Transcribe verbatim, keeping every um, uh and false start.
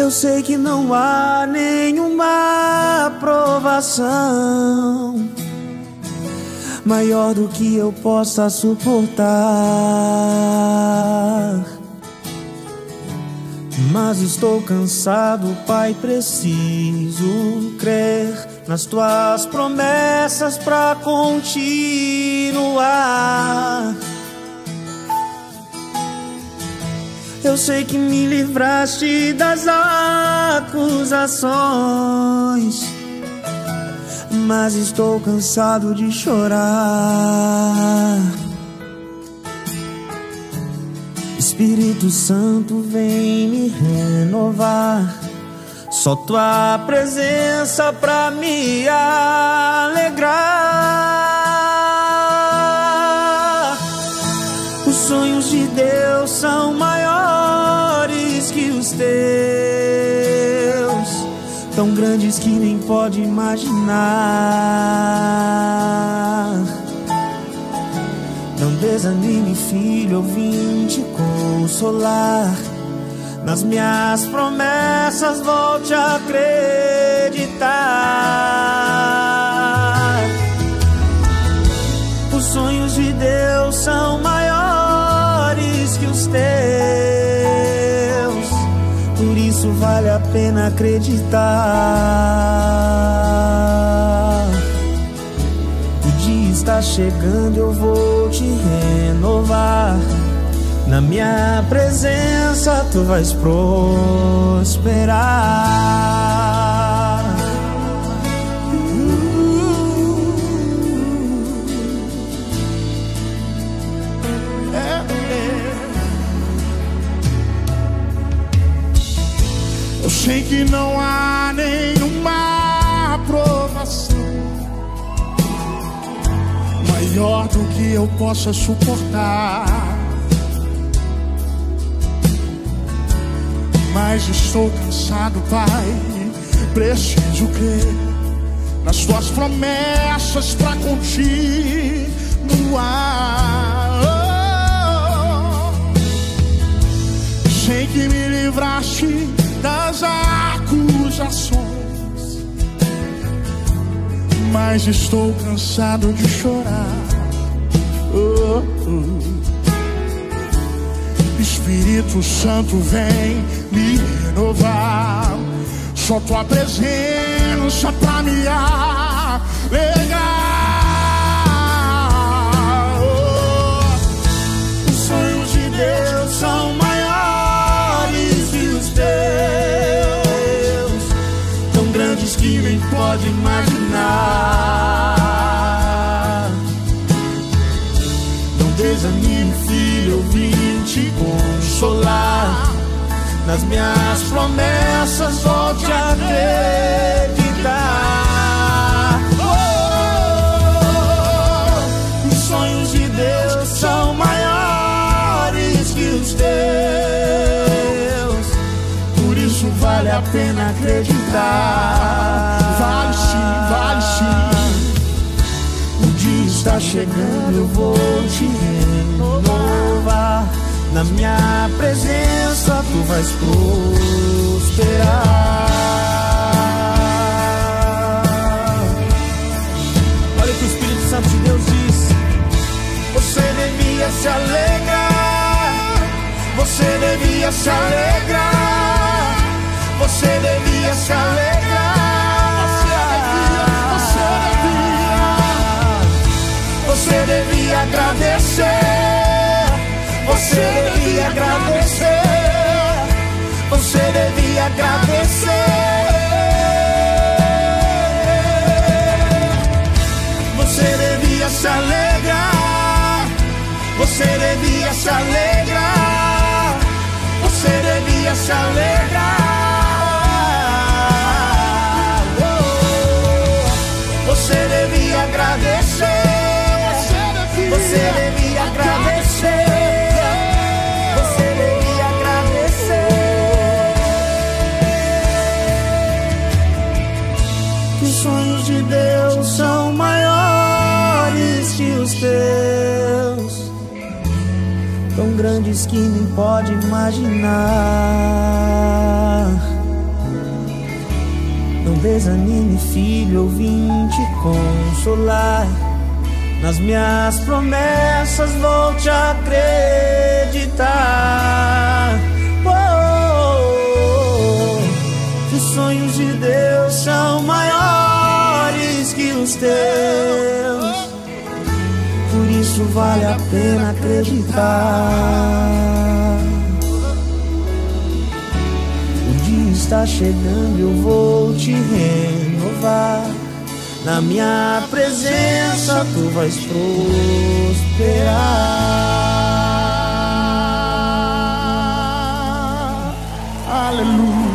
Eu sei que não há nenhuma provação maior do que eu possa suportar, mas estou cansado, Pai, preciso crer nas tuas promessas pra continuar. Eu sei que me livraste das acusações, mas estou cansado de chorar. Espírito Santo, vem me renovar. Só tua presença pra me alegrar. Os sonhos de Deus são maiores que os teus, tão grandes que nem pode imaginar. Não desanime, filho, eu vim te consolar. Nas minhas promessas volte a acreditar. Os sonhos de Deus são maiores que os teus, por isso vale a pena acreditar. O dia está chegando, eu vou te renovar. Na minha presença tu vais prosperar. Eu sei que não há nenhuma aprovação maior do que eu possa suportar, mas estou cansado, Pai, preciso crer nas tuas promessas pra continuar. Oh, sei que me livraste das acusações, mas estou cansado de chorar. Oh, oh. Espírito Santo, vem me renovar. Só tua presença pra me alegrar. Oh, os sonhos de Deus são maiores que os teus, tão grandes que nem pode imaginar. Não desanime, filho, eu vim te consolar. Nas minhas promessas volte a acreditar. Oh, os sonhos de Deus são maiores que os teus, por isso vale a pena acreditar. Vale sim, vale sim. O dia está chegando, eu vou te renovar. Na minha presença tu vais prosperar. Olha o que o Espírito Santo de Deus diz. Você devia se alegrar, você devia se alegrar, você devia se alegrar, você devia, você devia, você devia agradecer. Você devia agradecer, você devia agradecer, você devia se alegrar, você devia se alegrar, você devia se alegrar. Oh, você devia agradecer, você devia agradecer. São maiores que os teus, tão grandes que nem pode imaginar. desanime, filho, eu vim te consolar. Nas minhas promessas vou te acreditar. Oh, oh, oh. Que os sonhos de Deus são maiores que os teus, por isso vale a pena acreditar. O dia está chegando, eu vou te renovar. Na minha presença tu vais prosperar. Aleluia.